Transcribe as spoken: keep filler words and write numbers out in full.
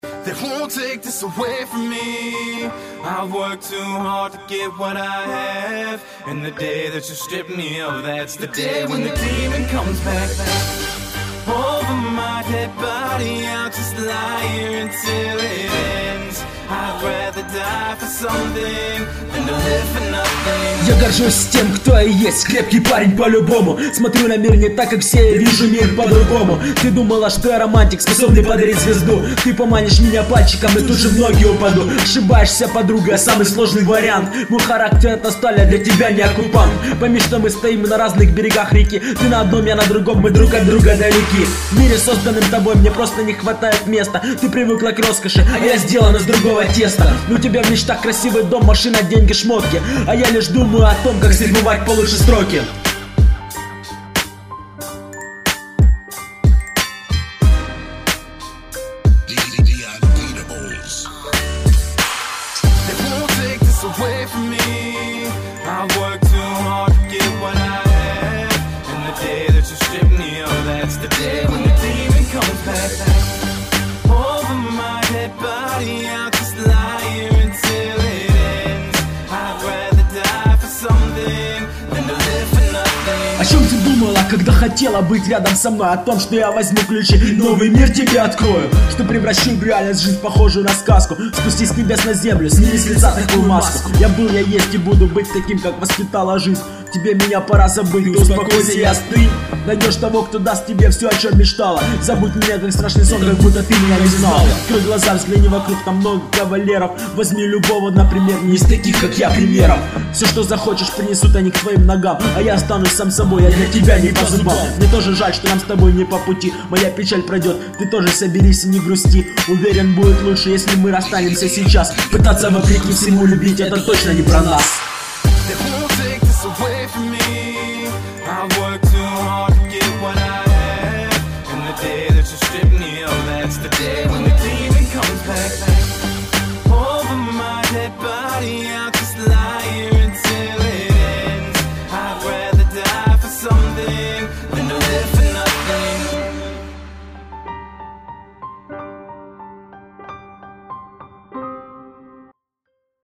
They won't take this away from me. I work too hard to get what I have, and the day that you strip me of, that's the day when the demon comes back. Over my dead body, I'll just lie here until it ends. I'd rather die for something than to live for nothing. Я горжусь тем, кто я есть, крепкий парень по-любому. Смотрю на мир не так, как все, я вижу мир по-другому. Ты думала, что я романтик, способный подарить звезду. Ты поманишь меня пальчиком, и тут же в ноги упаду. Ошибаешься, подруга, самый сложный вариант. Мой характер это сталь, а для тебя не оккупант. Пойми, что мы стоим на разных берегах реки. Ты на одном, я на другом, мы друг от друга далеки. В мире, созданным тобой, мне просто не хватает места. Ты привыкла к роскоши, а я сделан из другого теста. У тебя в мечтах красивый дом, машина, деньги, шмотки, а я лишь думаю о том, как здесь бывать получше строки. О чем ты думала, когда хотела быть рядом со мной? О том, что я возьму ключи, новый мир тебе открою, что превращу в реальность жизнь, похожую на сказку. Спустись с небес на землю, сними с лица такую маску. Я был, я есть и буду быть таким, как воспитала жизнь. Тебе меня пора забыть, ты успокойся и остынь. Найдешь того, кто даст тебе все, о чем мечтала. Забудь меня, как страшный сон, как будто ты меня не знал. Открой глаза, взгляни вокруг, там много кавалеров. Возьми любого, например, не из таких, как я, примеров. Все, что захочешь, принесут они к твоим ногам, а я останусь сам собой, я для тебя не по зубам. Мне тоже жаль, что нам с тобой не по пути. Моя печаль пройдет, ты тоже соберись и не грусти. Уверен, будет лучше, если мы расстанемся сейчас. Пытаться вопреки всему любить, это точно не про нас. Away from me.